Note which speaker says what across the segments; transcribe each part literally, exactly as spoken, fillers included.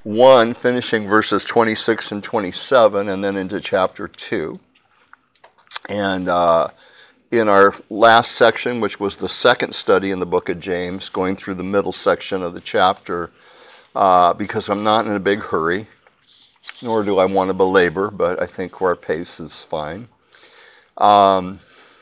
Speaker 1: one, finishing verses twenty-six and twenty-seven, and then into chapter two. And uh, in our last section, which was the second study in the book of James, going through the middle section of the chapter, uh, because I'm not in a big hurry, nor do I want to belabor, but I think our pace is fine. Um,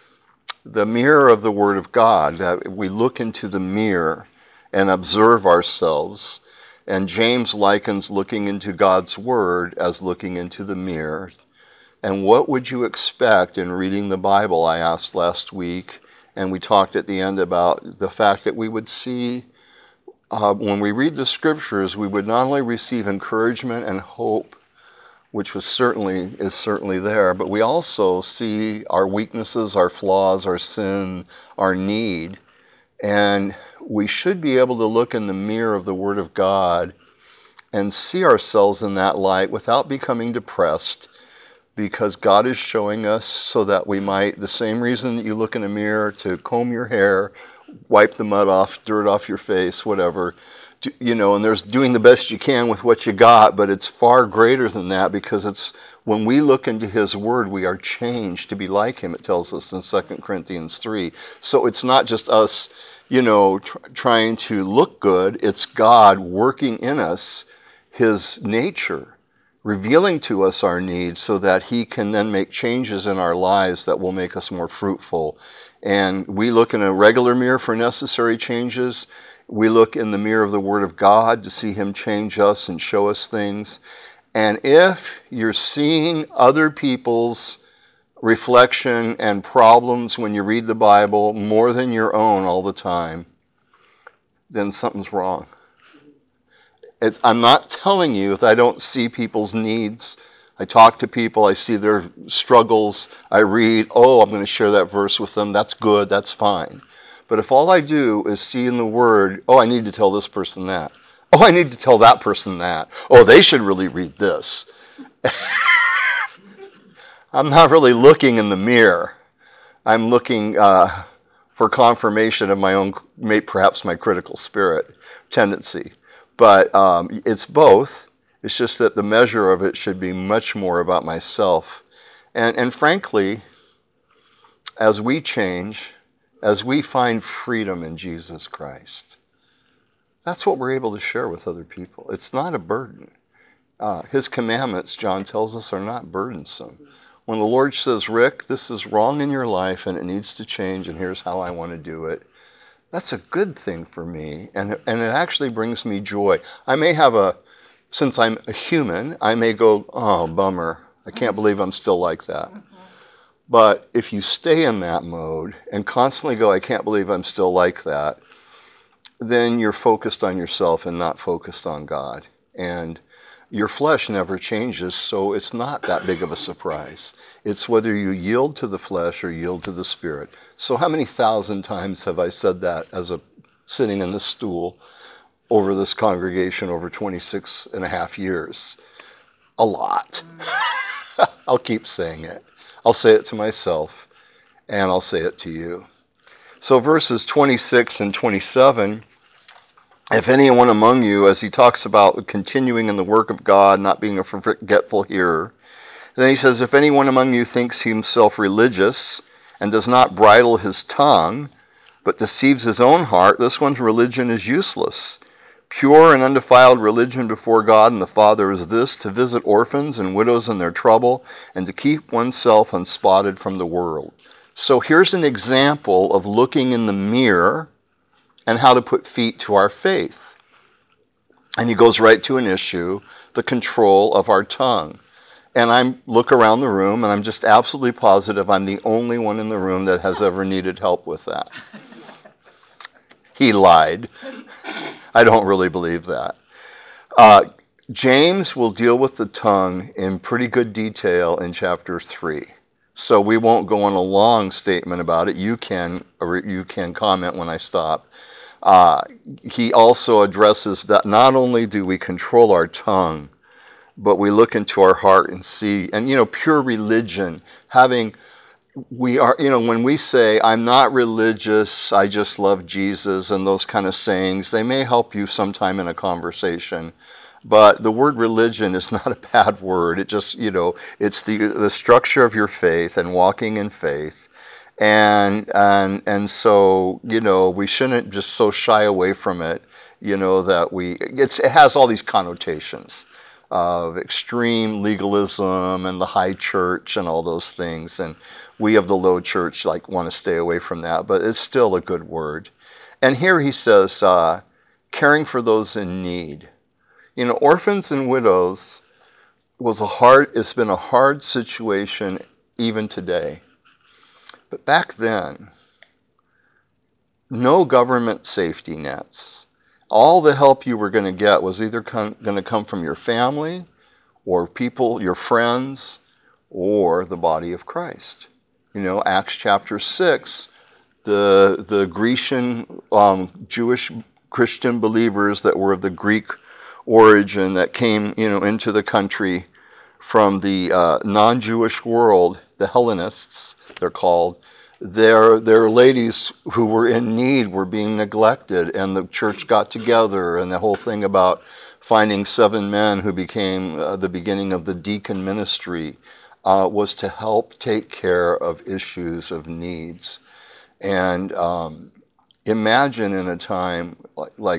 Speaker 1: the mirror of the Word of God, that we look into the mirror and observe ourselves. And James likens looking into God's Word as looking into the mirror. And what would you expect in reading the Bible, I asked last week. And we talked at the end about the fact that we would see, uh, when we read the Scriptures, we would not only receive encouragement and hope, which was certainly is certainly there, but we also see our weaknesses, our flaws, our sin, our need, and we should be able to look in the mirror of the Word of God and see ourselves in that light without becoming depressed, because God is showing us so that we might, the same reason that you look in a mirror to comb your hair, wipe the mud off, dirt off your face, whatever, you know, and there's doing the best you can with what you got, but it's far greater than that, because it's when we look into His Word, we are changed to be like Him, it tells us in Second Corinthians three. So it's not just us, you know, tr- trying to look good, it's God working in us His nature, revealing to us our needs so that He can then make changes in our lives that will make us more fruitful. And we look in a regular mirror for necessary changes. We look in the mirror of the Word of God to see Him change us and show us things. And if you're seeing other people's reflection and problems when you read the Bible more than your own all the time, then something's wrong. It's, I'm not telling you that I don't see people's needs. I talk to people, I see their struggles, I read, oh, I'm going to share that verse with them. That's good, that's fine. But if all I do is see in the Word, oh, I need to tell this person that. Oh, I need to tell that person that. Oh, they should really read this. I'm not really looking in the mirror. I'm looking uh, for confirmation of my own, perhaps my critical spirit tendency. But um, it's both. It's just that the measure of it should be much more about myself. And, and frankly, as we change, as we find freedom in Jesus Christ, that's what we're able to share with other people. It's not a burden. Uh, his commandments, John tells us, are not burdensome. When the Lord says, Rick, this is wrong in your life and it needs to change, and here's how I want to do it, that's a good thing for me, and, and it actually brings me joy. I may have a, since I'm a human, I may go, oh, bummer, I can't believe I'm still like that. But if you stay in that mode and constantly go, I can't believe I'm still like that, then you're focused on yourself and not focused on God. And your flesh never changes, so it's not that big of a surprise. It's whether you yield to the flesh or yield to the Spirit. So how many thousand times have I said that as a sitting in this stool over this congregation over twenty-six and a half years? A lot. I'll keep saying it. I'll say it to myself, and I'll say it to you. So verses twenty-six and twenty-seven, if anyone among you, as he talks about continuing in the work of God, not being a forgetful hearer, then he says, if anyone among you thinks himself religious and does not bridle his tongue, but deceives his own heart, this one's religion is useless. Pure and undefiled religion before God and the Father is this, to visit orphans and widows in their trouble, and to keep oneself unspotted from the world. So here's an example of looking in the mirror and how to put feet to our faith. And he goes right to an issue, the control of our tongue. And I look around the room, and I'm just absolutely positive I'm the only one in the room that has ever needed help with that. He lied. I don't really believe that. Uh, James will deal with the tongue in pretty good detail in chapter three. So we won't go on a long statement about it. You can, or you can comment when I stop. Uh, he also addresses that not only do we control our tongue, but we look into our heart and see, and you know, pure religion, having, we are, you know, when we say, I'm not religious, I just love Jesus, and those kind of sayings, they may help you sometime in a conversation. But the word religion is not a bad word. It just, you know, it's the the structure of your faith and walking in faith. And and and so, you know, we shouldn't just so shy away from it, you know, that we it's it has all these connotations of extreme legalism and the high church and all those things. And we of the low church like want to stay away from that, but it's still a good word. And here he says, uh, caring for those in need. You know, orphans and widows was a hard, it's been a hard situation even today. But back then, no government safety nets. All the help you were going to get was either going to come from your family or people, your friends, or the body of Christ. You know, Acts chapter six, the the Grecian um, Jewish Christian believers that were of the Greek origin that came, you know, into the country from the uh, non-Jewish world, the Hellenists, they're called. Their their ladies who were in need were being neglected, and the church got together, and the whole thing about finding seven men who became uh, the beginning of the deacon ministry uh, was to help take care of issues of needs. And um, imagine in a time like, like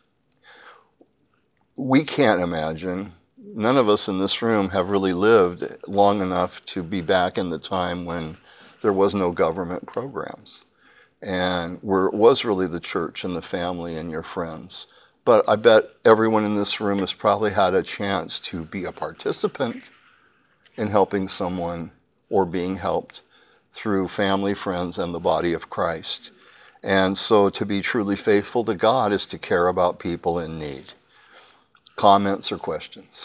Speaker 1: we can't imagine. None of us in this room have really lived long enough to be back in the time when there was no government programs and where it was really the church and the family and your friends. But I bet everyone in this room has probably had a chance to be a participant in helping someone or being helped through family, friends, and the body of Christ. And so to be truly faithful to God is to care about people in need. Comments or questions?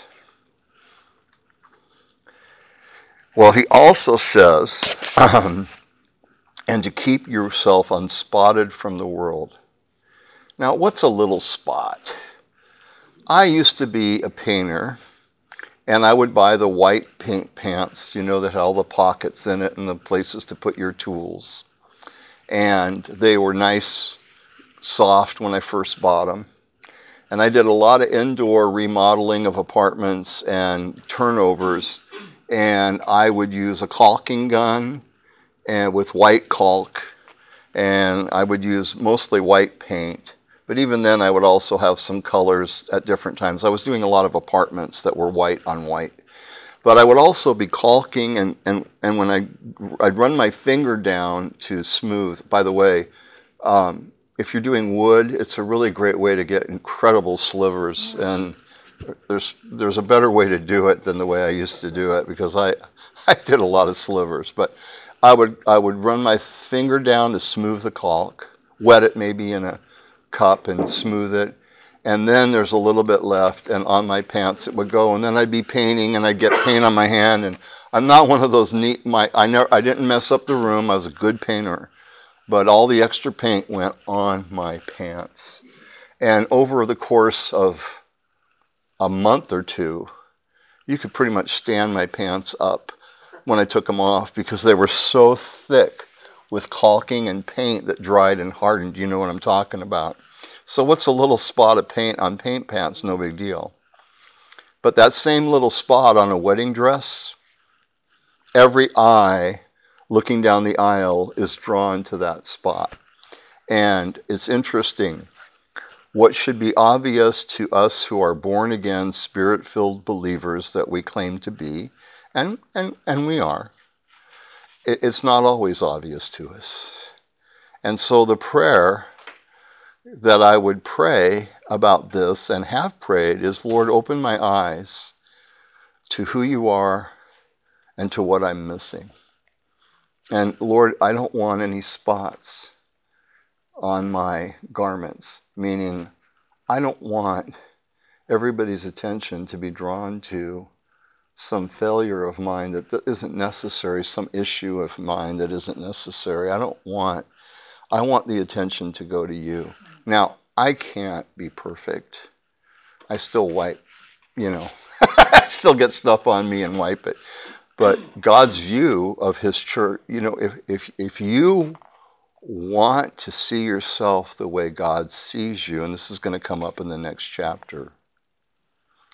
Speaker 1: Well, he also says, um, and to keep yourself unspotted from the world. Now, what's a little spot? I used to be a painter, and I would buy the white paint pants, you know, that had all the pockets in it and the places to put your tools. And they were nice, soft when I first bought them. And I did a lot of indoor remodeling of apartments and turnovers. And I would use a caulking gun and with white caulk, and I would use mostly white paint. But even then, I would also have some colors at different times. I was doing a lot of apartments that were white on white. But I would also be caulking, and, and, and when I, I'd run my finger down to smooth. By the way, um, if you're doing wood, it's a really great way to get incredible slivers. And there's there's a better way to do it than the way I used to do it, because I, I did a lot of slivers. But I would I would run my finger down to smooth the caulk, wet it maybe in a cup and smooth it. And then there's a little bit left, and on my pants it would go. And then I'd be painting, and I'd get paint on my hand. And I'm not one of those neat. My I never I didn't mess up the room. I was a good painter, but all the extra paint went on my pants. And over the course of a month or two, you could pretty much stand my pants up when I took them off, because they were so thick with caulking and paint that dried and hardened. You know what I'm talking about. So what's a little spot of paint on paint pants? No big deal. But that same little spot on a wedding dress, every eye looking down the aisle is drawn to that spot. And it's interesting. What should be obvious to us who are born again, spirit-filled believers that we claim to be, and, and, and we are, it, it's not always obvious to us. And so the prayer that I would pray about this and have prayed is, Lord, open my eyes to who you are and to what I'm missing. And Lord, I don't want any spots on my garments, meaning I don't want everybody's attention to be drawn to some failure of mine that isn't necessary, some issue of mine that isn't necessary. I don't want, I want the attention to go to you. Now, I can't be perfect. I still wipe, you know, I still get stuff on me and wipe it. But God's view of his church, you know, if if if you want to see yourself the way God sees you, and this is going to come up in the next chapter,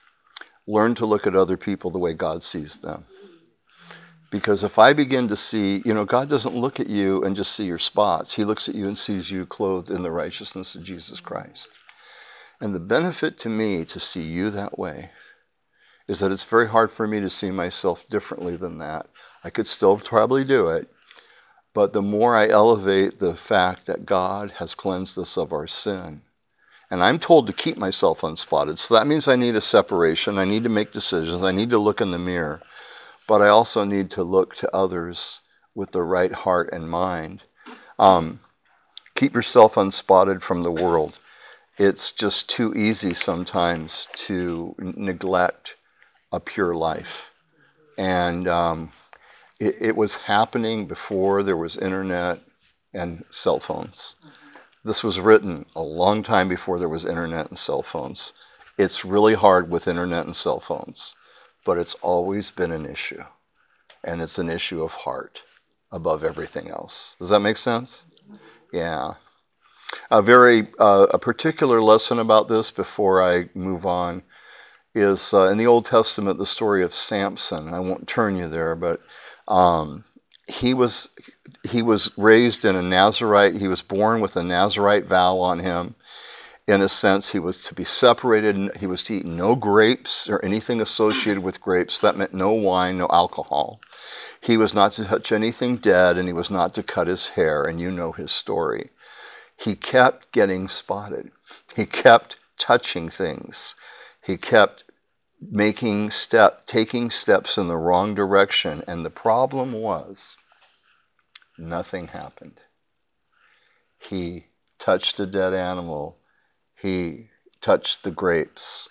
Speaker 1: learn to look at other people the way God sees them. Because if I begin to see, you know, God doesn't look at you and just see your spots. He looks at you and sees you clothed in the righteousness of Jesus Christ. And the benefit to me to see you that way is that it's very hard for me to see myself differently than that. I could still probably do it, but the more I elevate the fact that God has cleansed us of our sin, and I'm told to keep myself unspotted, so that means I need a separation, I need to make decisions, I need to look in the mirror, but I also need to look to others with the right heart and mind. Um, keep yourself unspotted from the world. It's just too easy sometimes to neglect a pure life. And um, it, it was happening before there was internet and cell phones. This was written a long time before there was internet and cell phones. It's really hard with internet and cell phones, but it's always been an issue. And it's an issue of heart above everything else. Does that make sense? Yeah. A very uh, a particular lesson about this before I move on is uh, in the Old Testament, the story of Samson. I won't turn you there, but um, he was he was raised in a Nazarite. He was born with a Nazarite vow on him. In a sense, he was to be separated. He was to eat no grapes or anything associated with grapes. That meant no wine, no alcohol. He was not to touch anything dead, and he was not to cut his hair. And you know his story. He kept getting spotted. He kept touching things. He kept making step, taking steps in the wrong direction. And the problem was, nothing happened. He touched a dead animal. He touched the grapes.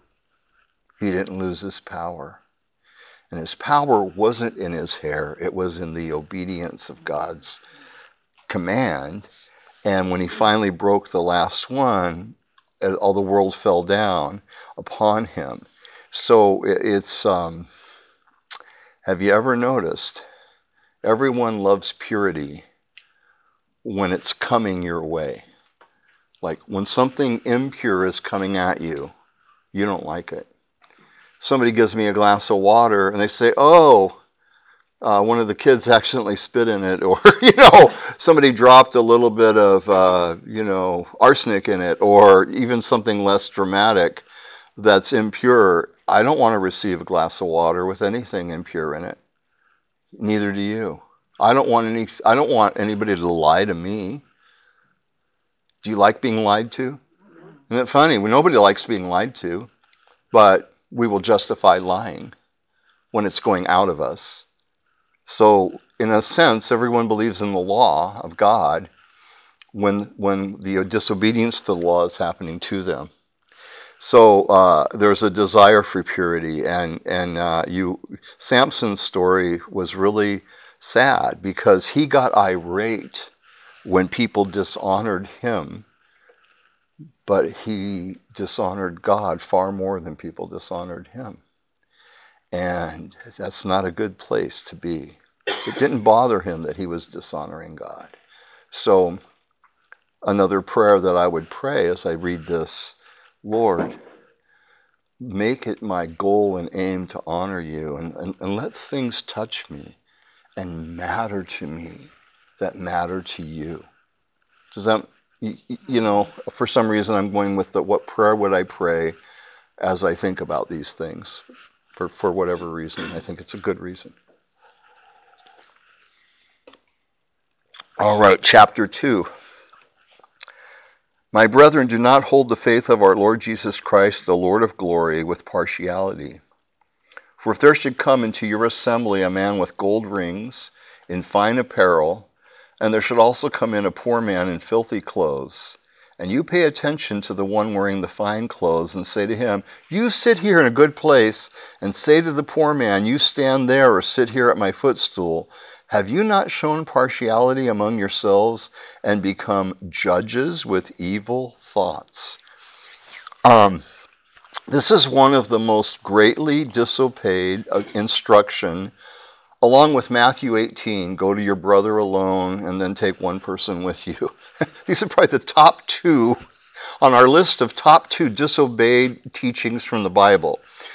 Speaker 1: He didn't lose his power. And his power wasn't in his hair. It was in the obedience of God's command. And when he finally broke the last one, all the world fell down upon him. So it's, um, have you ever noticed, everyone loves purity when it's coming your way. Like when something impure is coming at you, you don't like it. Somebody gives me a glass of water and they say, oh, Uh, one of the kids accidentally spit in it, or, you know, somebody dropped a little bit of, uh, you know, arsenic in it, or even something less dramatic that's impure. I don't want to receive a glass of water with anything impure in it. Neither do you. I don't want any. I don't want anybody to lie to me. Do you like being lied to? Isn't it funny? Well, nobody likes being lied to, but we will justify lying when it's going out of us. So, in a sense, everyone believes in the law of God when when the disobedience to the law is happening to them. So uh, there's a desire for purity, and and uh, you Samson's story was really sad because he got irate when people dishonored him, but he dishonored God far more than people dishonored him, and that's not a good place to be. It didn't bother him that he was dishonoring God. So another prayer that I would pray as I read this, Lord, make it my goal and aim to honor you, and, and, and let things touch me and matter to me that matter to you. Does that, you, you know, for some reason I'm going with the, what prayer would I pray as I think about these things? For, for whatever reason. I think it's a good reason. All right, chapter two. My brethren, do not hold the faith of our Lord Jesus Christ, the Lord of glory, with partiality. For if there should come into your assembly a man with gold rings, in fine apparel, and there should also come in a poor man in filthy clothes, and you pay attention to the one wearing the fine clothes, and say to him, you sit here in a good place, and say to the poor man, you stand there or sit here at my footstool, have you not shown partiality among yourselves and become judges with evil thoughts? Um, this is one of the most greatly disobeyed instruction, along with Matthew eighteen, go to your brother alone and then take one person with you. These are probably the top two on our list of top two disobeyed teachings from the Bible.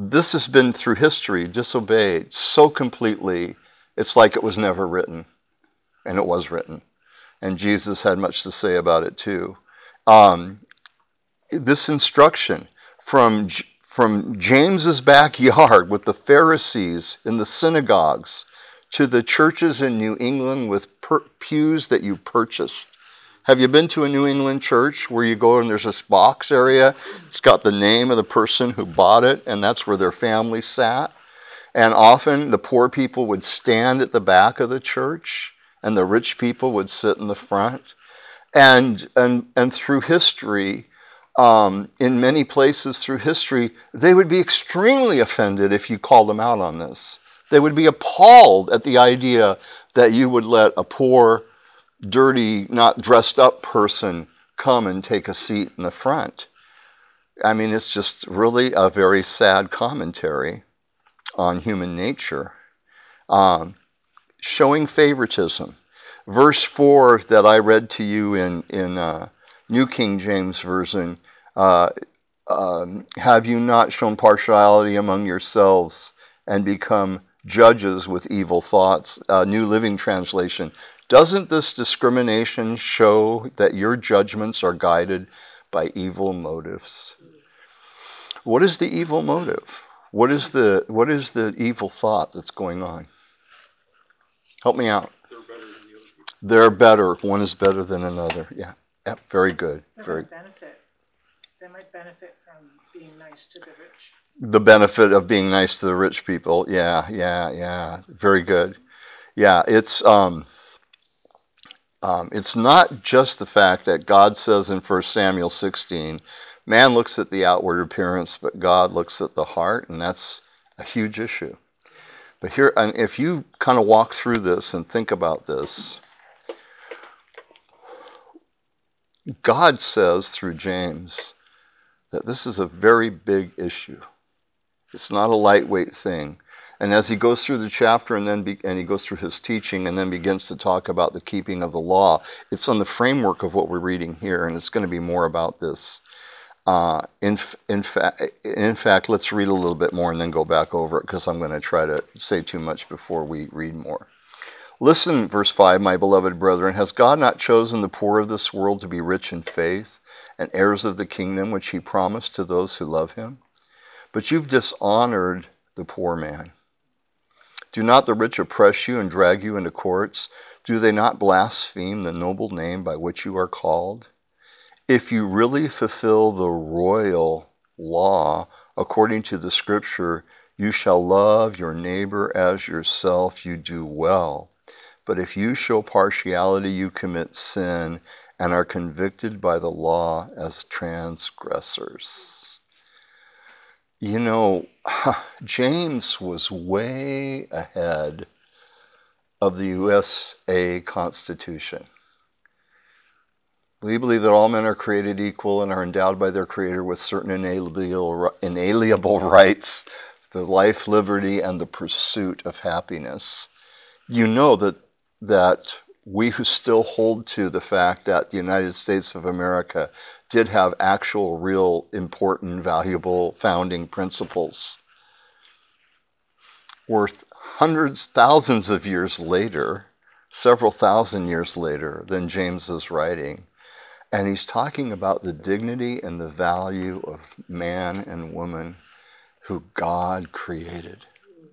Speaker 1: This has been through history disobeyed so completely, it's like it was never written. And it was written. And Jesus had much to say about it too. Um, this instruction from from James's backyard with the Pharisees in the synagogues to the churches in New England with per- pews that you purchased. Have you been to a New England church where you go and there's this box area? It's got the name of the person who bought it, and that's where their family sat. And often the poor people would stand at the back of the church, and the rich people would sit in the front. And and and through history, um, in many places through history, they would be extremely offended if you called them out on this. They would be appalled at the idea that you would let a poor, dirty, not dressed up person come and take a seat in the front. I mean, it's just really a very sad commentary on human nature. Um, showing favoritism. Verse four that I read to you in, in uh, New King James Version, uh, um, have you not shown partiality among yourselves and become judges with evil thoughts? Uh, New Living Translation. Doesn't this discrimination show that your judgments are guided by evil motives? What is the evil motive? What is the what is the evil thought that's going on? Help me out. They're better. One is better than another. Yeah. Yep. Very good.
Speaker 2: They
Speaker 1: Very.
Speaker 2: might benefit. They might benefit from being nice to the rich.
Speaker 1: The benefit of being nice to the rich people. Yeah. Yeah. Yeah. Very good. Yeah. It's um. Um, it's not just the fact that God says in First Samuel sixteen, man looks at the outward appearance, but God looks at the heart, and that's a huge issue. But here, and if you kind of walk through this and think about this, God says through James that this is a very big issue. It's not a lightweight thing. And as he goes through the chapter and then be, and he goes through his teaching and then begins to talk about the keeping of the law, it's on the framework of what we're reading here, and it's going to be more about this. Uh, in in fact, in fact, let's read a little bit more and then go back over it because I'm going to try to say too much before we read more. Listen, verse five, my beloved brethren, has God not chosen the poor of this world to be rich in faith and heirs of the kingdom which he promised to those who love him? But you've dishonored the poor man. Do not the rich oppress you and drag you into courts? Do they not blaspheme the noble name by which you are called? If you really fulfill the royal law according to the scripture, you shall love your neighbor as yourself, you do well. But if you show partiality, you commit sin and are convicted by the law as transgressors. You know, James was way ahead of the U S A Constitution. We believe that all men are created equal and are endowed by their Creator with certain inalienable, inalienable rights, the life, liberty, and the pursuit of happiness. You know that that we who still hold to the fact that the United States of America did have actual, real, important, valuable founding principles worth hundreds, thousands of years later, several thousand years later than James is writing. And he's talking about the dignity and the value of man and woman who God created.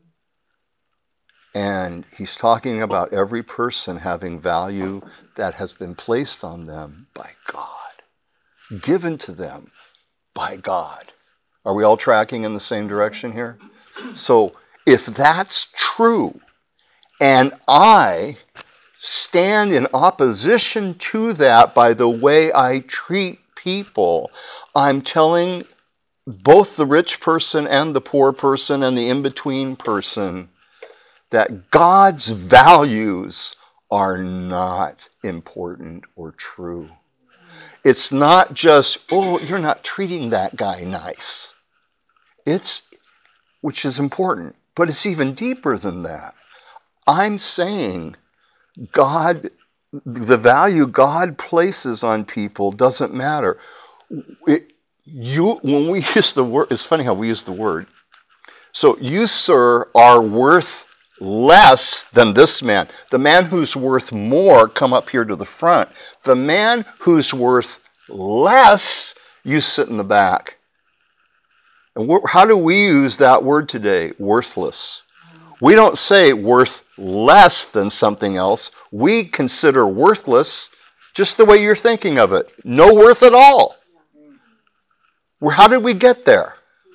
Speaker 1: And he's talking about every person having value that has been placed on them by God, given to them by God. Are we all tracking in the same direction here? So if that's true, and I stand in opposition to that by the way I treat people, I'm telling both the rich person and the poor person and the in-between person that God's values are not important or true. It's not just, oh, you're not treating that guy nice. It's, which is important, but it's even deeper than that. I'm saying God, the value God places on people doesn't matter. It, you, when we use the word, it's funny how we use the word. So you, sir, are worth less than this man. The man who's worth more, come up here to the front. The man who's worth less, you sit in the back. And how do we use that word today? Worthless. We don't say worth less than something else. We consider worthless just the way you're thinking of it. No worth at all. How did we get there?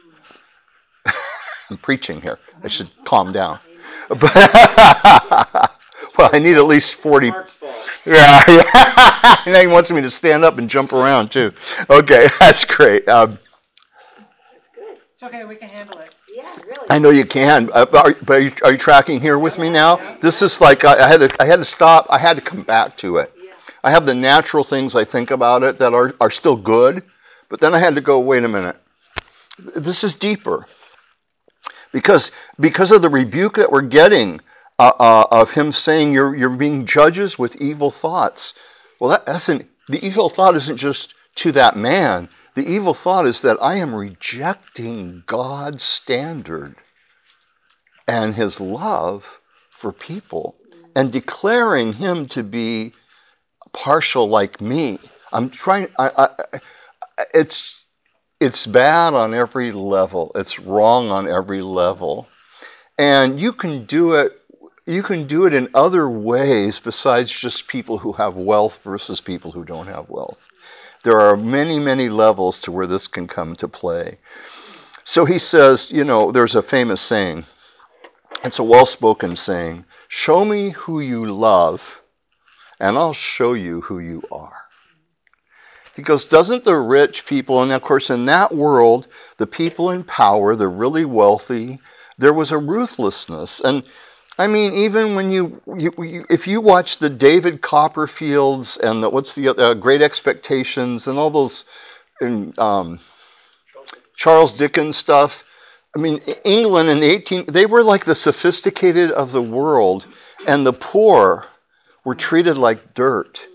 Speaker 1: I'm preaching here. I should calm down. Well, I need at least forty. Yeah, yeah. Now he wants me to stand up and jump around too. Okay, that's great. Um,
Speaker 2: It's okay, we can handle it.
Speaker 3: Yeah, really.
Speaker 1: I know you can. Uh, but are, but are, you, are you tracking here with me now? This is like I, I had to. I had to stop. I had to come back to it. I have the natural things I think about it that are are still good, but then I had to go. Wait a minute. This is deeper. Because because of the rebuke that we're getting uh, uh, of him saying you're you're being judges with evil thoughts. Well, that, that's an, the evil thought isn't just to that man. The evil thought is that I am rejecting God's standard and his love for people and declaring him to be partial like me. I'm trying. I, I, it's. It's bad on every level. It's wrong on every level. And you can do it you can do it in other ways besides just people who have wealth versus people who don't have wealth. There are many, many levels to where this can come to play. So he says, you know, there's a famous saying. It's a well-spoken saying. Show me who you love, and I'll show you who you are. He goes, doesn't the rich people, and of course in that world, the people in power, the really wealthy, there was a ruthlessness. And I mean, even when you, you, you if you watch the David Copperfields and the, what's the uh, Great Expectations and all those and, um, Charles Dickens stuff, I mean, England in the eighteen, they were like the sophisticated of the world, and the poor were treated like dirt.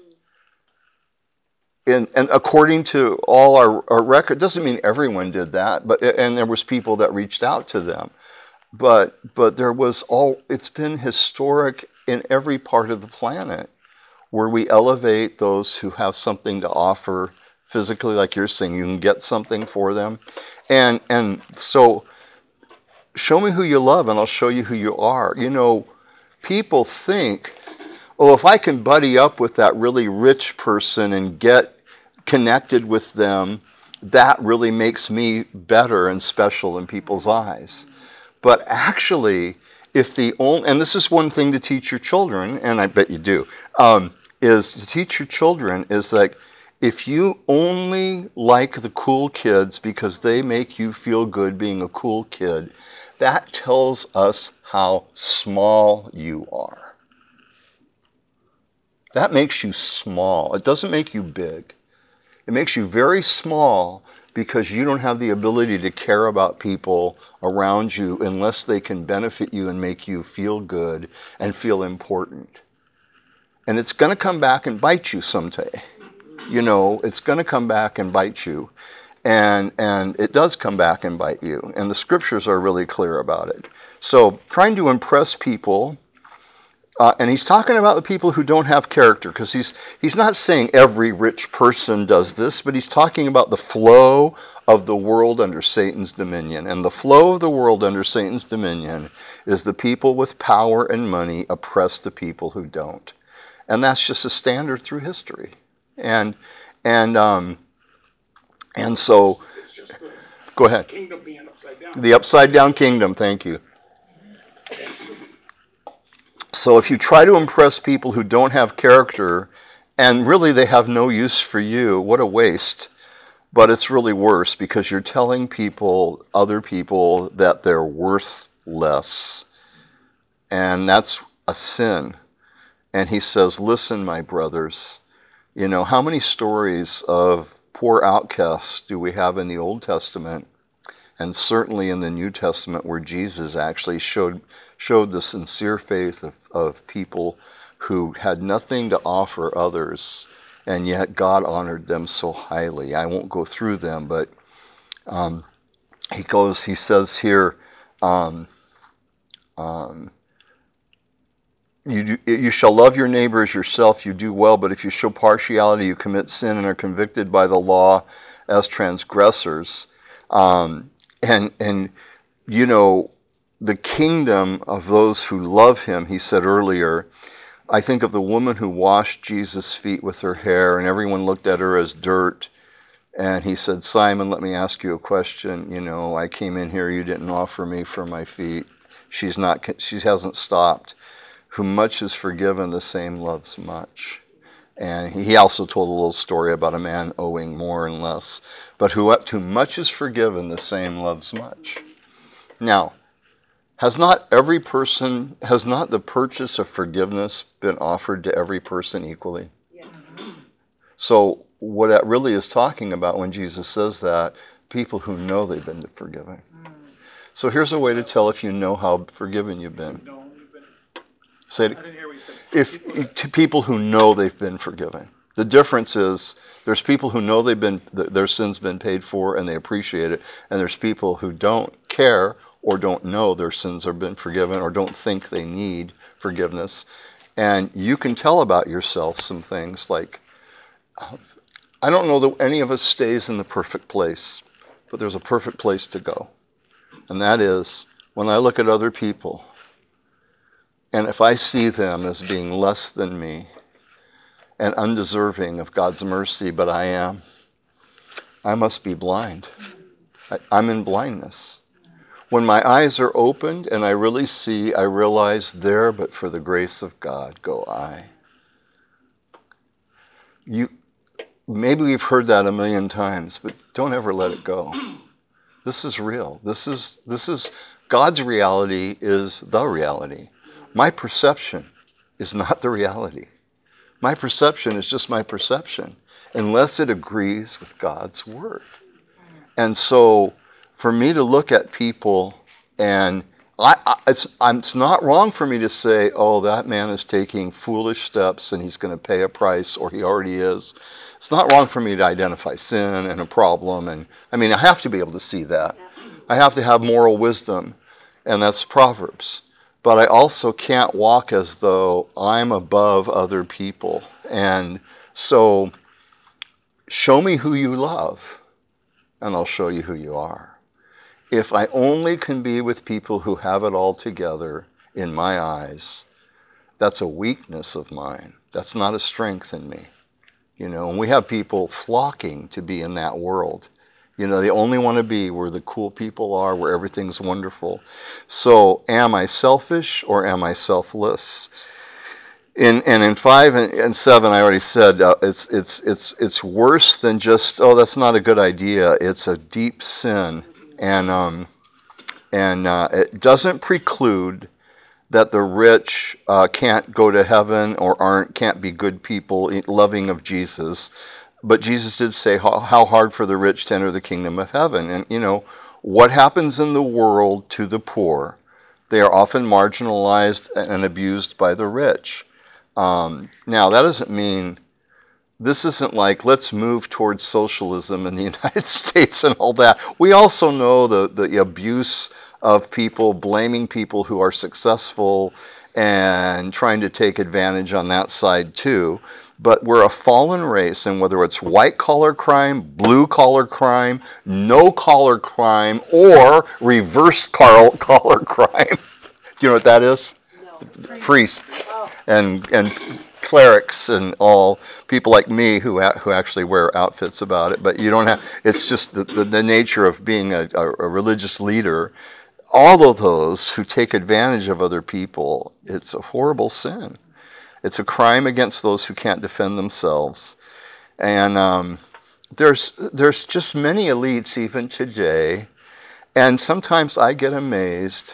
Speaker 1: And, and according to all our, our record, doesn't mean everyone did that, but and there was people that reached out to them, but but there was all. It's been historic in every part of the planet where we elevate those who have something to offer physically, like you're saying, you can get something for them, and and so show me who you love, and I'll show you who you are. You know, people think, oh, if I can buddy up with that really rich person and get connected with them, that really makes me better and special in people's eyes. But actually, if the only, and this is one thing to teach your children, and I bet you do, um, is to teach your children is like, if you only like the cool kids because they make you feel good being a cool kid, that tells us how small you are. That makes you small. It doesn't make you big. It makes you very small because you don't have the ability to care about people around you unless they can benefit you and make you feel good and feel important. And it's going to come back and bite you someday. You know, it's going to come back and bite you. And and it does come back and bite you. And the scriptures are really clear about it. So trying to impress people. Uh, and he's talking about the people who don't have character, because he's he's not saying every rich person does this, but he's talking about the flow of the world under Satan's dominion. And the flow of the world under Satan's dominion is the people with power and money oppress the people who don't. And that's just a standard through history. And and um and so
Speaker 4: It's just the
Speaker 1: go ahead.
Speaker 4: kingdom being upside down.
Speaker 1: The upside down kingdom, thank you. So if you try to impress people who don't have character, and really they have no use for you, what a waste. But it's really worse because you're telling people, other people, that they're worthless. And that's a sin. And he says, listen, my brothers, you know, how many stories of poor outcasts do we have in the Old Testament? And certainly in the New Testament, where Jesus actually showed showed the sincere faith of, of people who had nothing to offer others, and yet God honored them so highly. I won't go through them, but um, he goes. He says here, Um, um, you, do, you shall love your neighbor as yourself, you do well, but if you show partiality, you commit sin and are convicted by the law as transgressors. Um, and, and, you know, the kingdom of those who love him, he said earlier, I think of the woman who washed Jesus' feet with her hair, and everyone looked at her as dirt. And he said, Simon, let me ask you a question. You know, I came in here, you didn't offer me for my feet. She's not, she hasn't stopped. Who much is forgiven, the same loves much. And he also told a little story about a man owing more and less. But who to much is forgiven, the same loves much. Now, has not every person, has not the purchase of forgiveness been offered to every person equally?
Speaker 2: Yeah.
Speaker 1: So what that really is talking about when Jesus says that, people who know they've been forgiven. Mm. So here's a way to tell if you know how forgiven you've been. Say it. I didn't hear what you said. If to people who know they've been forgiven. The difference is there's people who know they've been their sins been paid for and they appreciate it, and there's people who don't care or don't know their sins have been forgiven or don't think they need forgiveness. And you can tell about yourself some things like, I don't know that any of us stays in the perfect place, but there's a perfect place to go. And that is when I look at other people, and if I see them as being less than me and undeserving of God's mercy, but I am, I must be blind. I, I'm in blindness. When my eyes are opened and I really see, I realize there, but for the grace of God, go I. You, maybe we've heard that a million times, but don't ever let it go. This is real. This is, this is, God's reality is the reality. My perception is not the reality. My perception is just my perception, unless it agrees with God's word. And so, for me to look at people, and I, I, it's, I'm, it's not wrong for me to say, oh, that man is taking foolish steps and he's going to pay a price, or he already is. It's not wrong for me to identify sin and a problem. And I mean, I have to be able to see that. I have to have moral wisdom, and that's Proverbs. But I also can't walk as though I'm above other people. And so, show me who you love, and I'll show you who you are. If I only can be with people who have it all together, in my eyes, that's a weakness of mine. That's not a strength in me. You know, and we have people flocking to be in that world. You know, they only want to be where the cool people are, where everything's wonderful. So, am I selfish or am I selfless? In, and in five and, and seven, I already said uh, it's it's it's it's worse than just, oh, that's not a good idea. It's a deep sin, and um and uh, it doesn't preclude that the rich uh, can't go to heaven or aren't can't be good people, loving of Jesus. But Jesus did say how, how hard for the rich to enter the kingdom of heaven. And, you know, what happens in the world to the poor? They are often marginalized and abused by the rich. Um, now, that doesn't mean, this isn't like, let's move towards socialism in the United States and all that. We also know the, the abuse of people, blaming people who are successful and trying to take advantage on that side too. But we're a fallen race, and whether it's white-collar crime, blue-collar crime, no-collar crime, or reverse-collar crime. Do you know what that is? No. Priests oh. and and clerics and all, people like me who who actually wear outfits about it. But you don't have, it's just the, the, the nature of being a, a, a religious leader. All of those who take advantage of other people, it's a horrible sin. It's a crime against those who can't defend themselves. And um, there's there's just many elites even today, and sometimes I get amazed.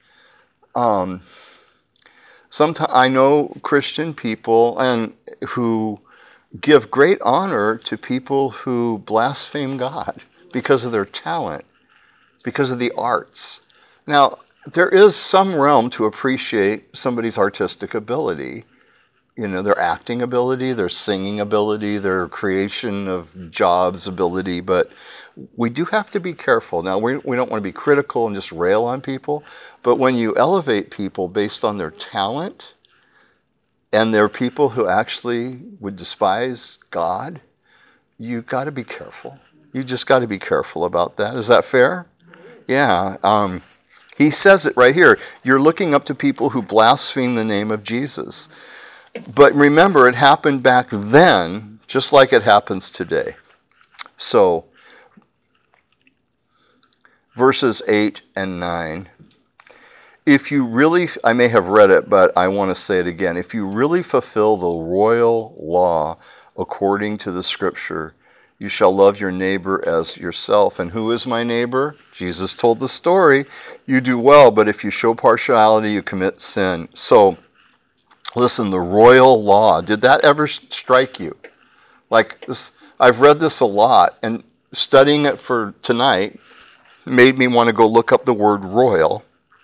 Speaker 1: Um, sometimes I know Christian people and who give great honor to people who blaspheme God because of their talent, because of the arts. Now, there is some realm to appreciate somebody's artistic ability. You know, their acting ability, their singing ability, their creation of jobs ability. But we do have to be careful. Now, we, we don't want to be critical and just rail on people, but when you elevate people based on their talent, and there are people who actually would despise God, you got to be careful. You just got to be careful about that. Is that fair? Yeah. Um, he says it right here. You're looking up to people who blaspheme the name of Jesus. But remember, it happened back then, just like it happens today. So, verses eight and nine. If you really, I may have read it, but I want to say it again. If you really fulfill the royal law according to the scripture, you shall love your neighbor as yourself. And who is my neighbor? Jesus told the story. You do well, but if you show partiality, you commit sin. So, listen, the royal law, did that ever strike you? Like, this, I've read this a lot, and studying it for tonight made me want to go look up the word royal.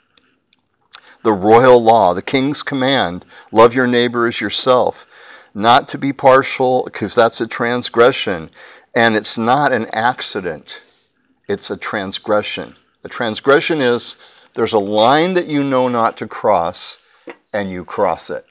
Speaker 1: The royal law, the king's command, love your neighbor as yourself. Not to be partial, because that's a transgression. And it's not an accident. It's a transgression. A transgression is there's a line that you know not to cross, and you cross it.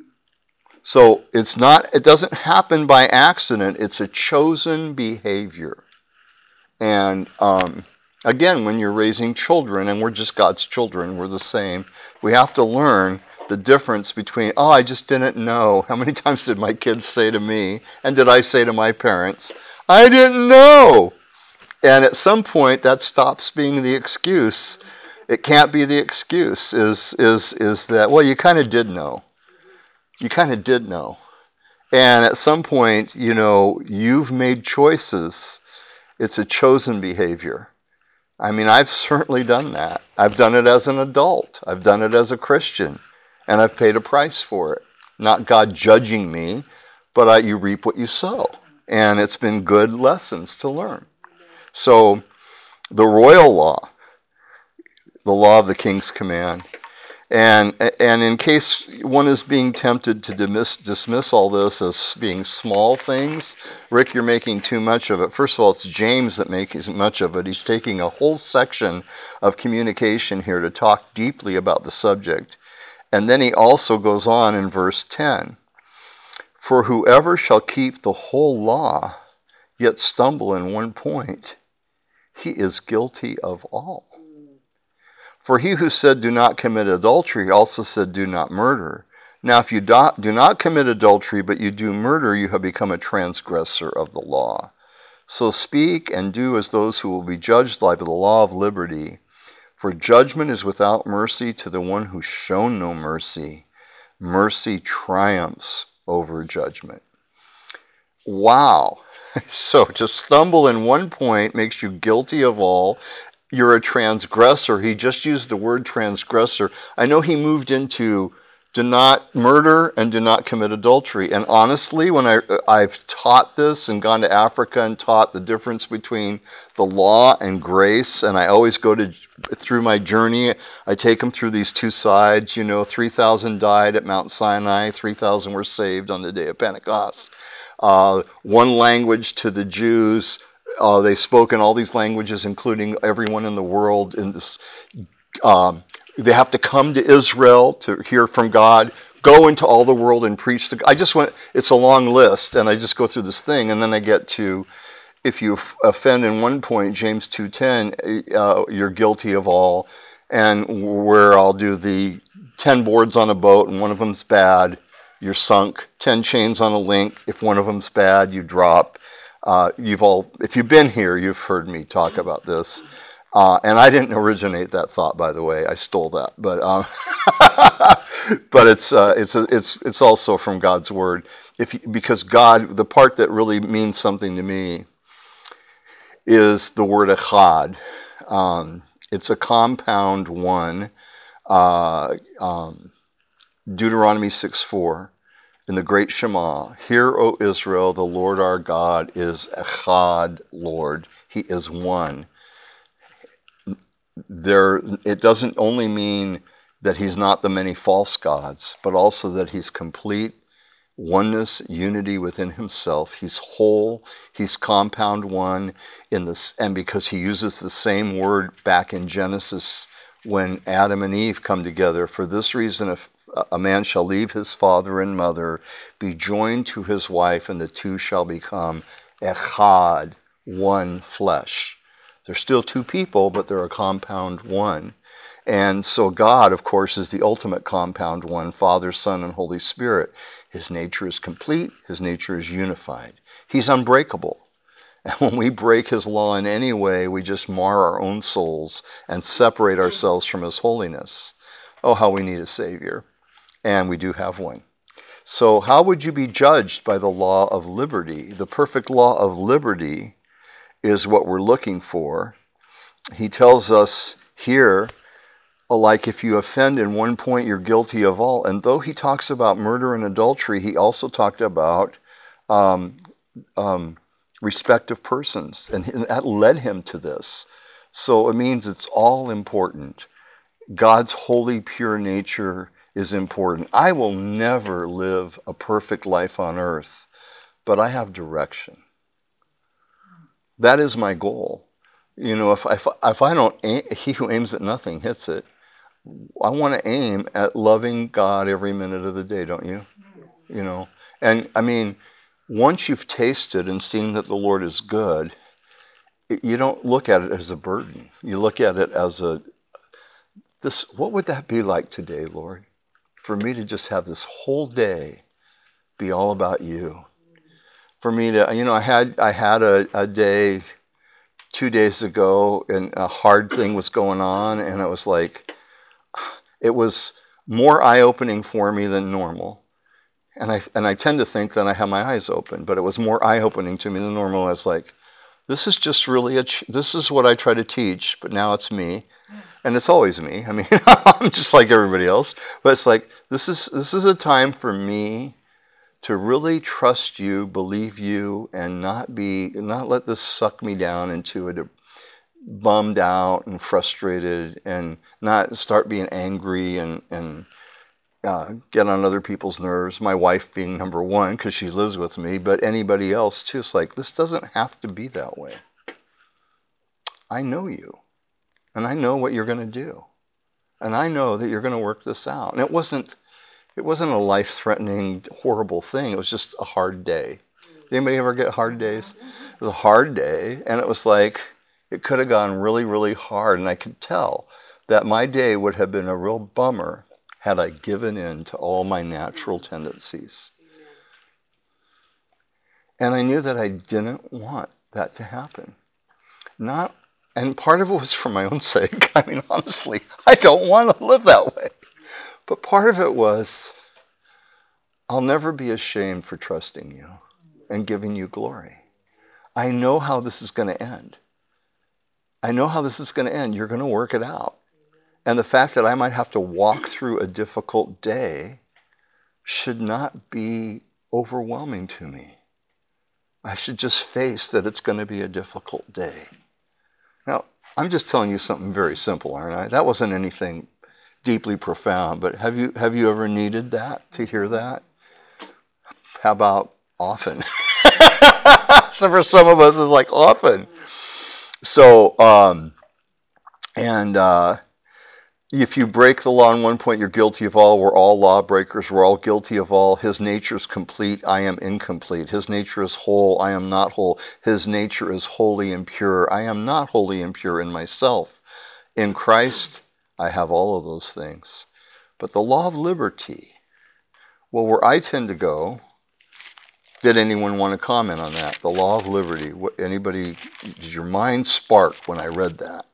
Speaker 1: So it's not, it doesn't happen by accident. It's a chosen behavior. And um, again, when you're raising children, and we're just God's children, we're the same, we have to learn the difference between, oh, I just didn't know. How many times did my kids say to me, and did I say to my parents, I didn't know? And at some point, that stops being the excuse. It can't be the excuse, is, is, is that, well, you kind of did know. You kind of did know. And at some point, you know, you've made choices. It's a chosen behavior. I mean, I've certainly done that. I've done it as an adult. I've done it as a Christian. And I've paid a price for it. Not God judging me, but I, you reap what you sow. And it's been good lessons to learn. So, the royal law, the law of the king's command. And and in case one is being tempted to dismiss, dismiss all this as being small things, Rick, you're making too much of it. First of all, it's James that makes much of it. He's taking a whole section of communication here to talk deeply about the subject. And then he also goes on in verse ten. For whoever shall keep the whole law, yet stumble in one point, he is guilty of all. For he who said, do not commit adultery, also said, do not murder. Now, if you do, do not commit adultery, but you do murder, you have become a transgressor of the law. So speak and do as those who will be judged by the law of liberty. For judgment is without mercy to the one who's shown no mercy. Mercy triumphs over judgment. Wow. So to stumble in one point makes you guilty of all. You're a transgressor. He just used the word transgressor. I know he moved into do not murder and do not commit adultery. And honestly, when I, I've taught this and gone to Africa and taught the difference between the law and grace, and I always go to, through my journey, I take them through these two sides. You know, three thousand died at Mount Sinai, three thousand were saved on the day of Pentecost. Uh, one language to the Jews. Uh, they spoke in all these languages, including everyone in the world. In this, um, they have to come to Israel to hear from God. Go into all the world and preach the. I just went. It's a long list, and I just go through this thing, and then I get to, if you offend in one point, James two ten, uh, you're guilty of all, and where I'll do the ten boards on a boat, and one of them's bad, you're sunk. Ten chains on a link, if one of them's bad, you drop. Uh, you've all, if you've been here, you've heard me talk about this, uh, and I didn't originate that thought, by the way. I stole that, but um, but it's uh, it's a, it's it's also from God's word. If because God, the part that really means something to me is the word echad. Um, it's a compound one. Uh, um, Deuteronomy six four. In the great Shema, hear, O Israel, the Lord our God is Echad, Lord. He is one. There, it doesn't only mean that he's not the many false gods, but also that he's complete oneness, unity within himself. He's whole. He's compound one in this, and because he uses the same word back in Genesis when Adam and Eve come together, for this reason, if a man shall leave his father and mother, be joined to his wife, and the two shall become echad, one flesh. They're still two people, but they're a compound one. And so God, of course, is the ultimate compound one, Father, Son, and Holy Spirit. His nature is complete. His nature is unified. He's unbreakable. And when we break his law in any way, we just mar our own souls and separate ourselves from his holiness. Oh, how we need a Savior. And we do have one. So how would you be judged by the law of liberty? The perfect law of liberty is what we're looking for. He tells us here, like if you offend in one point, you're guilty of all. And though he talks about murder and adultery, he also talked about um, um, respect of persons. And that led him to this. So it means it's all important. God's holy, pure nature is important. I will never live a perfect life on earth, but I have direction. That is my goal. You know, if, if, if I don't aim, he who aims at nothing hits it. I want to aim at loving God every minute of the day, don't you? You know, and I mean, once you've tasted and seen that the Lord is good, you don't look at it as a burden. You look at it as a, this, what would that be like today, Lord? For me to just have this whole day be all about you. For me to, you know, I had, I had a, a day two days ago and a hard thing was going on, and it was like, it was more eye-opening for me than normal. And I and I tend to think that I have my eyes open, but it was more eye-opening to me than normal. I was like, this is just really, a ch- this is what I try to teach, but now it's me. And it's always me. I mean, I'm just like everybody else. But it's like, this is this is a time for me to really trust you, believe you, and not be, not let this suck me down into a bummed out and frustrated, and not start being angry and and uh, get on other people's nerves. My wife being number one because she lives with me, but anybody else too. It's like, this doesn't have to be that way. I know you, and I know what you're going to do, and I know that you're going to work this out. And it wasn't it wasn't a life-threatening, horrible thing. It was just a hard day. Did anybody ever get hard days? It was a hard day, and it was like, it could have gone really, really hard, and I could tell that my day would have been a real bummer had I given in to all my natural tendencies. And I knew that I didn't want that to happen. Not, and part of it was for my own sake. I mean, honestly, I don't want to live that way. But part of it was, I'll never be ashamed for trusting you and giving you glory. I know how this is going to end. I know how this is going to end. You're going to work it out. And the fact that I might have to walk through a difficult day should not be overwhelming to me. I should just face that it's going to be a difficult day. Now, I'm just telling you something very simple, aren't I? That wasn't anything deeply profound, but have you have you ever needed that, to hear that? How about often? So for some of us, it's like often. So, um, and uh, if you break the law in one point, you're guilty of all. We're all lawbreakers. We're all guilty of all. His nature is complete. I am incomplete. His nature is whole. I am not whole. His nature is holy and pure. I am not holy and pure in myself. In Christ, I have all of those things. But the law of liberty, well, where I tend to go, did anyone want to comment on that? The law of liberty. What, anybody, did your mind spark when I read that?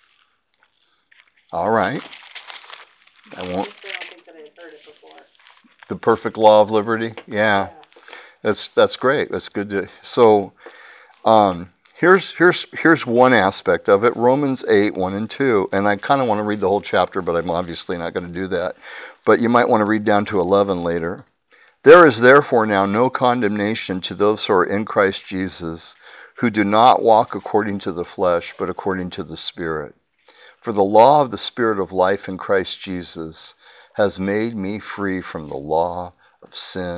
Speaker 1: All right. I won't.
Speaker 2: I don't think that I've heard it before.
Speaker 1: The perfect law of liberty? Yeah.
Speaker 2: Yeah.
Speaker 1: That's that's great. That's good to. So, um, here's here's here's one aspect of it. Romans eight, one and two. And I kind of want to read the whole chapter, but I'm obviously not going to do that. But you might want to read down to eleven later. There is therefore now no condemnation to those who are in Christ Jesus, who do not walk according to the flesh, but according to the Spirit. For the law of the Spirit of life in Christ Jesus has made me free from the law of sin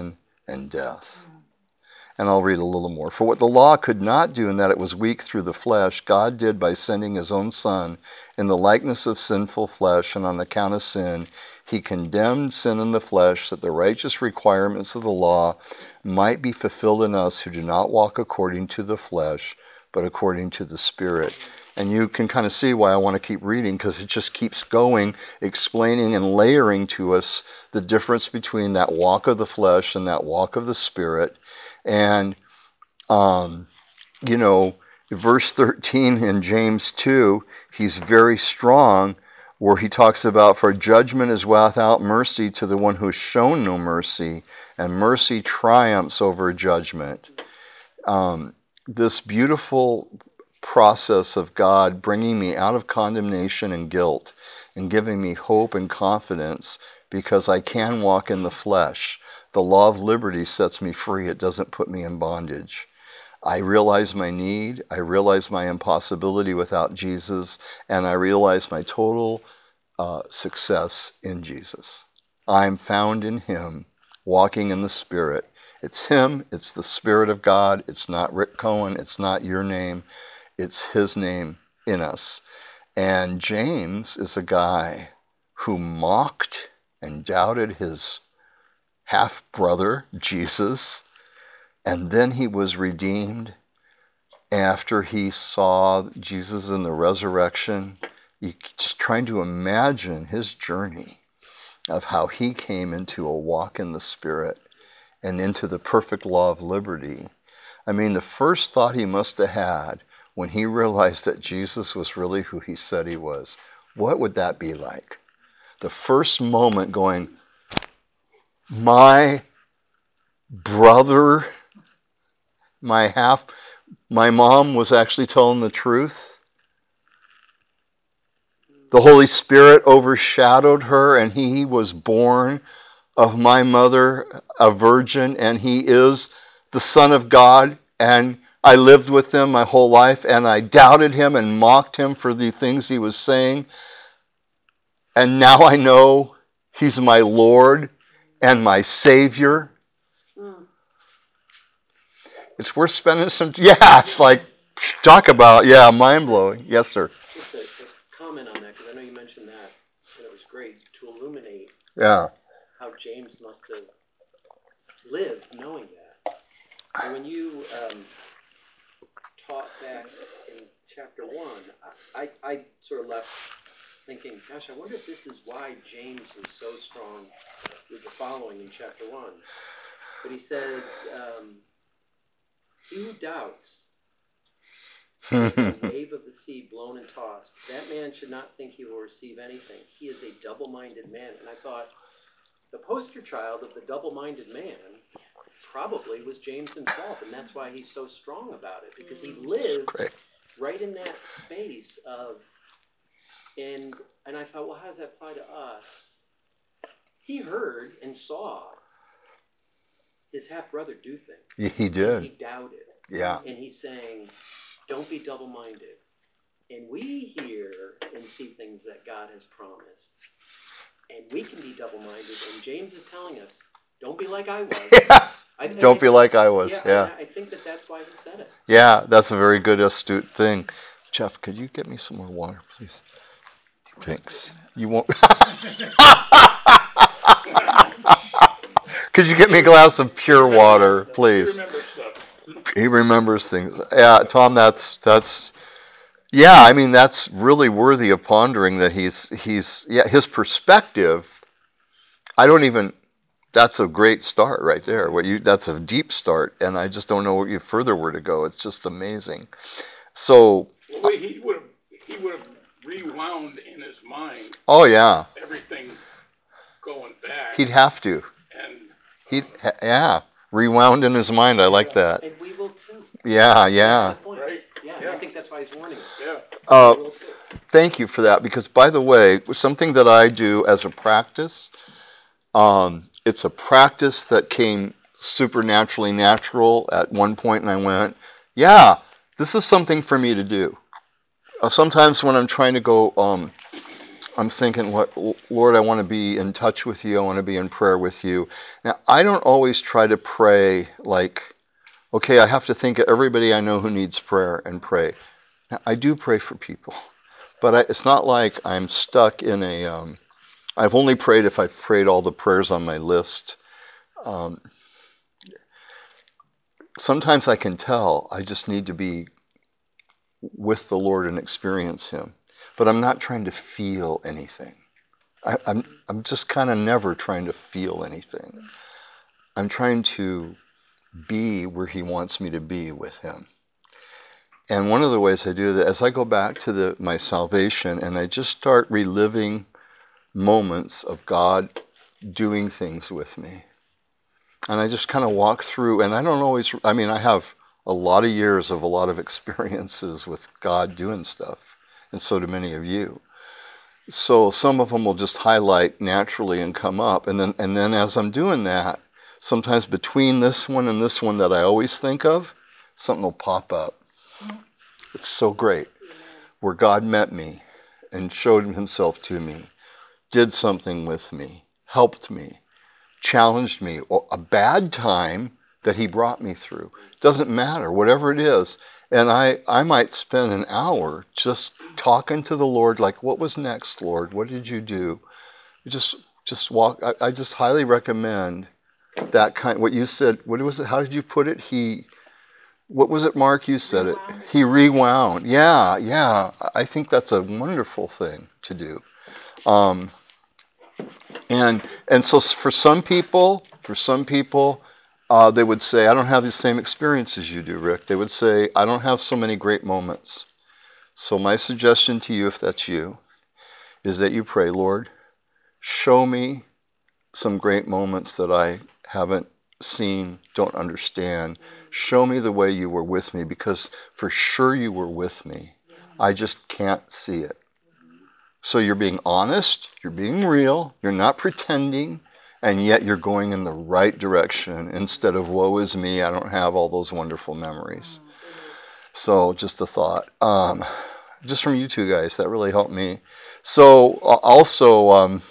Speaker 1: and death. And I'll read a little more. For what the law could not do in that it was weak through the flesh, God did by sending his own Son in the likeness of sinful flesh, and on account of sin, he condemned sin in the flesh, that the righteous requirements of the law might be fulfilled in us who do not walk according to the flesh, but according to the Spirit. And you can kind of see why I want to keep reading, because it just keeps going, explaining and layering to us the difference between that walk of the flesh and that walk of the Spirit. And, um, you know, verse thirteen in James two, he's very strong, where he talks about, for judgment is without mercy to the one who has shown no mercy, and mercy triumphs over judgment. Um, this beautiful process of God bringing me out of condemnation and guilt and giving me hope and confidence, because I can walk in the flesh. The law of liberty sets me free. It doesn't put me in bondage. I realize my need. I realize my impossibility without Jesus. And I realize my total uh, success in Jesus. I'm found in him, walking in the Spirit. It's him. It's the Spirit of God. It's not Rick Cohen. It's not your name. It's his name in us. And James is a guy who mocked and doubted his half-brother, Jesus, and then he was redeemed after he saw Jesus in the resurrection. You just trying to imagine his journey of how he came into a walk in the Spirit and into the perfect law of liberty. I mean, the first thought he must have had when he realized that Jesus was really who he said he was, what would that be like? The first moment going, my brother, my half, my mom was actually telling the truth. The Holy Spirit overshadowed her, and he was born of my mother, a virgin, and he is the Son of God. And I lived with him my whole life, and I doubted him and mocked him for the things he was saying. And now I know he's my Lord and my Savior. Mm. It's worth spending some... Yeah, it's like, talk about, yeah, mind-blowing. Yes, sir.
Speaker 3: Just a, a comment on that, because I know you mentioned that, and it was great to illuminate
Speaker 1: yeah.
Speaker 3: how James must have lived knowing that. And when you um, taught back in chapter one, I, I, I sort of left thinking, gosh, I wonder if this is why James was so strong with the following in chapter one. But he says, um, he who doubts like a wave of the sea blown and tossed, that man should not think he will receive anything. He is a double-minded man. And I thought, the poster child of the double-minded man probably was James himself, and that's why he's so strong about it, because he lived right in that space of, and and I thought, well, how does that apply to us? He heard and saw his half-brother do things.
Speaker 1: He did.
Speaker 3: And he doubted.
Speaker 1: Yeah.
Speaker 3: And he's saying, don't be double-minded. And we hear and see things that God has promised. And we can be double-minded. And James is telling us, don't be like I was.
Speaker 1: Yeah.
Speaker 3: I,
Speaker 1: don't
Speaker 3: I,
Speaker 1: be like I was.
Speaker 3: Yeah.
Speaker 1: Yeah.
Speaker 3: I, I think that that's why he said it.
Speaker 1: Yeah, that's a very good, astute thing. Jeff, could you get me some more water, please? Thanks. You won't. Could you get me a glass of pure water, please?
Speaker 4: He remembers stuff.
Speaker 1: He remembers things. Yeah, Tom, that's that's. Yeah, I mean that's really worthy of pondering. That he's he's yeah his perspective. I don't even. That's a great start right there. What you that's a deep start, and I just don't know what you further were to go. It's just amazing. So.
Speaker 4: Well, he would have he would have rewound in his mind.
Speaker 1: Oh yeah.
Speaker 4: Everything going back.
Speaker 1: He'd have to.
Speaker 4: And
Speaker 1: He yeah rewound in his mind. I like that.
Speaker 3: And we will too.
Speaker 1: Yeah, yeah.
Speaker 3: That's the point.
Speaker 4: Right.
Speaker 3: Yeah,
Speaker 4: Yeah.
Speaker 3: I think that's why he's warning us.
Speaker 4: Yeah.
Speaker 1: Uh, thank you for that, because by the way, something that I do as a practice, um, it's a practice that came supernaturally natural at one point, and I went, yeah, this is something for me to do. Uh, sometimes when I'm trying to go um, I'm thinking, what, Lord, I want to be in touch with you. I want to be in prayer with you. Now, I don't always try to pray like, okay, I have to think of everybody I know who needs prayer and pray. Now, I do pray for people, but I, it's not like I'm stuck in a, um, I've only prayed if I've prayed all the prayers on my list. Um, sometimes I can tell I just need to be with the Lord and experience him, but I'm not trying to feel anything. I, I'm I'm just kind of never trying to feel anything. I'm trying to be where he wants me to be with him. And one of the ways I do that, as I go back to the my salvation and I just start reliving moments of God doing things with me. And I just kind of walk through, and I don't always, I mean, I have a lot of years of a lot of experiences with God doing stuff, and so do many of you. So some of them will just highlight naturally and come up, and then and then as I'm doing that, sometimes between this one and this one that I always think of, something will pop up. It's so great, where God met me and showed himself to me, did something with me, helped me, challenged me, or a bad time that he brought me through. Doesn't matter, whatever it is. And I, I might spend an hour just talking to the Lord, like, what was next, Lord? What did you do? Just just walk. I, I just highly recommend that kind. What you said, what was it? How did you put it? He, what was it, Mark? You said it. He rewound. Yeah, yeah. I think that's a wonderful thing to do. Um, and and so for some people, for some people, Uh, they would say, I don't have the same experience as you do, Rick. They would say, I don't have so many great moments. So my suggestion to you, if that's you, is that you pray, Lord, show me some great moments that I haven't seen, don't understand. Show me the way you were with me, because for sure you were with me. I just can't see it. So you're being honest, you're being real, you're not pretending, and yet you're going in the right direction instead of woe is me, I don't have all those wonderful memories. So just a thought. Um, just from you two guys, that really helped me. So uh, also, um,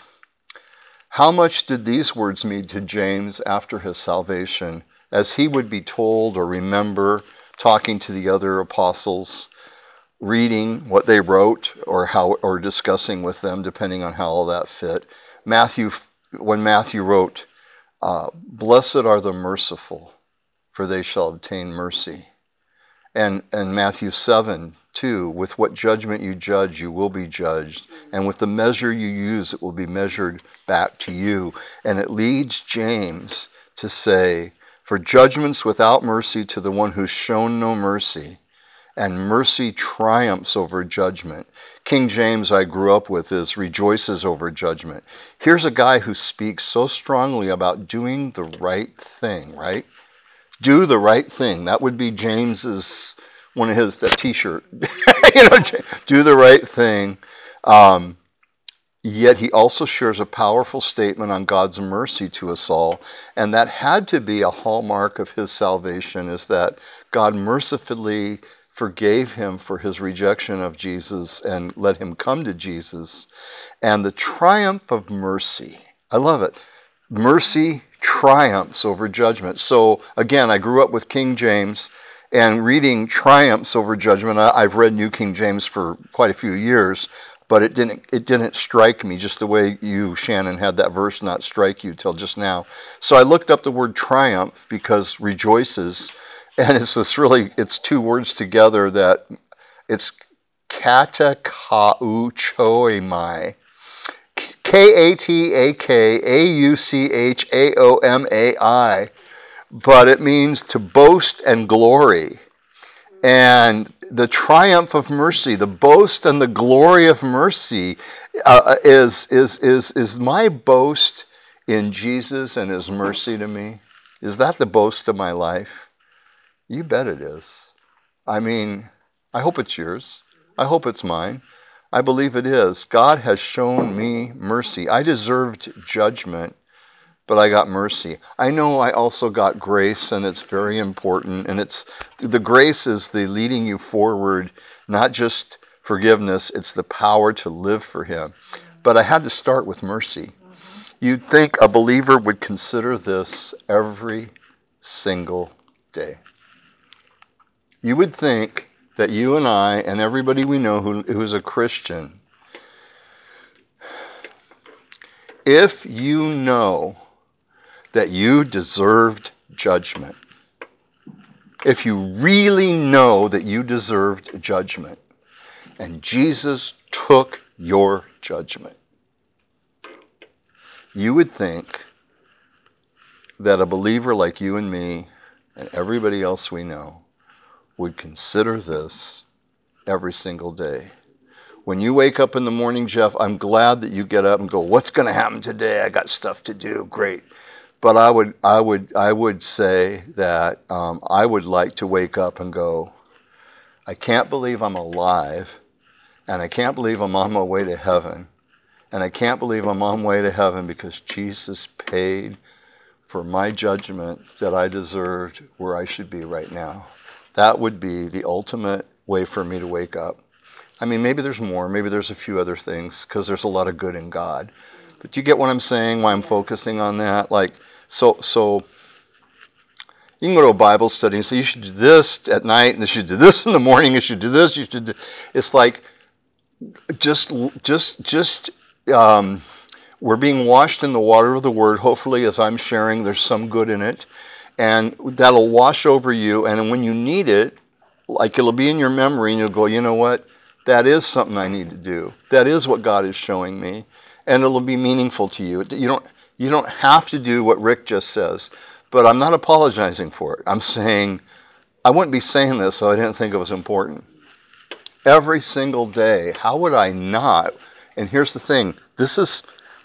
Speaker 1: how much did these words mean to James after his salvation, as he would be told or remember talking to the other apostles, reading what they wrote or how or discussing with them, depending on how all that fit. Matthew, when Matthew wrote, uh, "Blessed are the merciful, for they shall obtain mercy," and and Matthew seven two, with what judgment you judge, you will be judged, and with the measure you use, it will be measured back to you. And it leads James to say, "For judgment's without mercy to the one who's shown no mercy, and mercy triumphs over judgment." King James, I grew up with, is rejoices over judgment. Here's a guy who speaks so strongly about doing the right thing, right? Do the right thing. That would be James's, one of his, that t-shirt. you know, do the right thing. Um, Yet he also shares a powerful statement on God's mercy to us all, and that had to be a hallmark of his salvation, is that God mercifully forgave him for his rejection of Jesus and let him come to Jesus. And the triumph of mercy, I love it. Mercy triumphs over judgment. So again, I grew up with King James, and reading triumphs over judgment, I've read New King James for quite a few years, but it didn't it didn't strike me just the way you, Shannon, had that verse not strike you till just now. So I looked up the word triumph, because rejoices, and it's this really, it's two words together that it's katakauchoemai. K A T A K A U C H A O M A I. But it means to boast and glory. And the triumph of mercy, the boast and the glory of mercy, uh, is is is is my boast in Jesus and his mercy to me. Is that the boast of my life? You bet it is. I mean, I hope it's yours. I hope it's mine. I believe it is. God has shown me mercy. I deserved judgment, but I got mercy. I know I also got grace, and it's very important. And it's the grace is the leading you forward, not just forgiveness. It's the power to live for him. But I had to start with mercy. You'd think a believer would consider this every single day. You would think that you and I and everybody we know who, who's a Christian, if you know that you deserved judgment, if you really know that you deserved judgment, and Jesus took your judgment, you would think that a believer like you and me and everybody else we know would consider this every single day. When you wake up in the morning, Jeff, I'm glad that you get up and go, what's going to happen today? I got stuff to do. Great. But I would, I would, I would say that um, I would like to wake up and go, I can't believe I'm alive, and I can't believe I'm on my way to heaven, and I can't believe I'm on my way to heaven because Jesus paid for my judgment that I deserved where I should be right now. That would be the ultimate way for me to wake up. I mean, maybe there's more. Maybe there's a few other things because there's a lot of good in God. But do you get what I'm saying, why I'm focusing on that? Like, so, so you can go to a Bible study and say, you should do this at night, and you should do this in the morning, you should do this, you should do... It's like, just, just, just, um, we're being washed in the water of the Word. Hopefully, as I'm sharing, there's some good in it. And that'll wash over you. And when you need it, like it'll be in your memory, and you'll go, you know what? That is something I need to do. That is what God is showing me. And it'll be meaningful to you. You don't, you don't have to do what Rick just says. But I'm not apologizing for it. I'm saying, I wouldn't be saying this so I didn't think it was important. Every single day, how would I not? And here's the thing. This is...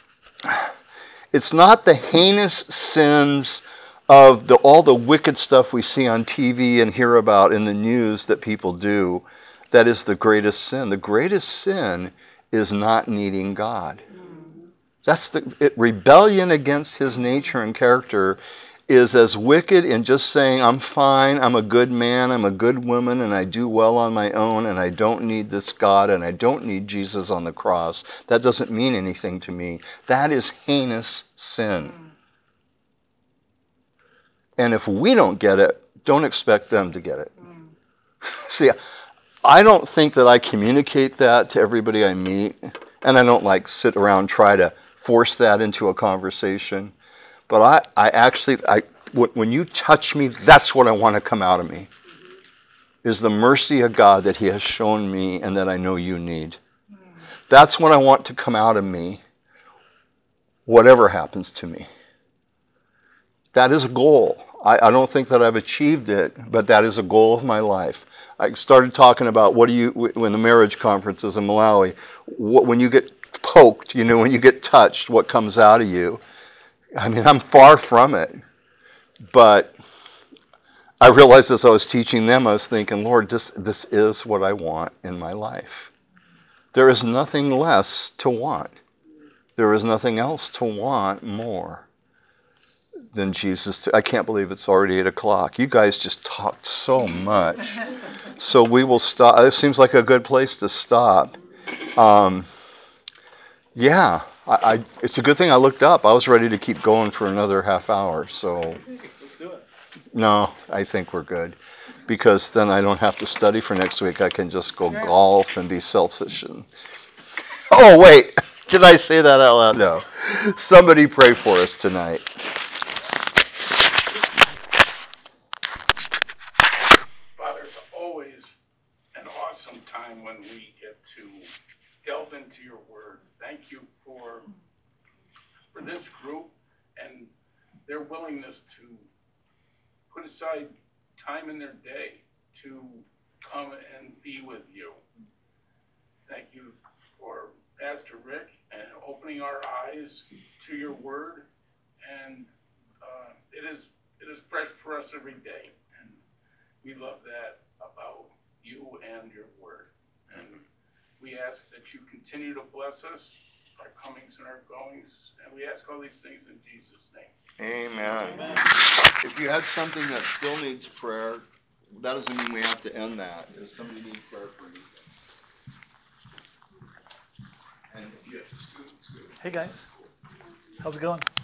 Speaker 1: It's not the heinous sins of the, all the wicked stuff we see on T V and hear about in the news that people do that is the greatest sin. The greatest sin is not needing God. That's the it, rebellion against his nature and character is as wicked in just saying, I'm fine, I'm a good man, I'm a good woman, and I do well on my own, and I don't need this God, and I don't need Jesus on the cross. That doesn't mean anything to me. That is heinous sin. And if we don't get it, don't expect them to get it. See, I don't think that I communicate that to everybody I meet, and I don't like sit around and try to force that into a conversation. But I, I actually, I, when you touch me, that's what I want to come out of me, is the mercy of God that he has shown me and that I know you need. That's what I want to come out of me, whatever happens to me. That is a goal. I, I don't think that I've achieved it, but that is a goal of my life. I started talking about what do you, when the marriage conferences in Malawi, what, when you get poked, you know, when you get touched, what comes out of you. I mean, I'm far from it, but I realized as I was teaching them, I was thinking, Lord, this, this is what I want in my life. There is nothing less to want. There is nothing else to want more than Jesus. To, I can't believe it's already eight o'clock. You guys just talked so much. So we will stop. It seems like a good place to stop. Um, yeah. I, I, it's a good thing I looked up. I was ready to keep going for another half hour. So
Speaker 5: Let's do it.
Speaker 1: No, I think we're good. Because then I don't have to study for next week. I can just go golf and be selfish. And... Oh, wait. Did I say that out loud? No. Somebody pray for us tonight.
Speaker 4: Father, it's always an awesome time when we get to delve into your word. Thank you for for this group and their willingness to put aside time in their day to come and be with you. Thank you for Pastor Rick and opening our eyes to your word. And uh, it is it is fresh for us every day. And we love that about you and your word. And we ask that you continue to bless us, our comings and our goings. And we ask all these things in Jesus' name.
Speaker 1: Amen.
Speaker 5: Amen.
Speaker 1: If you had something that still needs prayer, that doesn't mean we have to end that. If somebody needs prayer for anything. And if you have to scoot
Speaker 5: Hey guys, how's it going?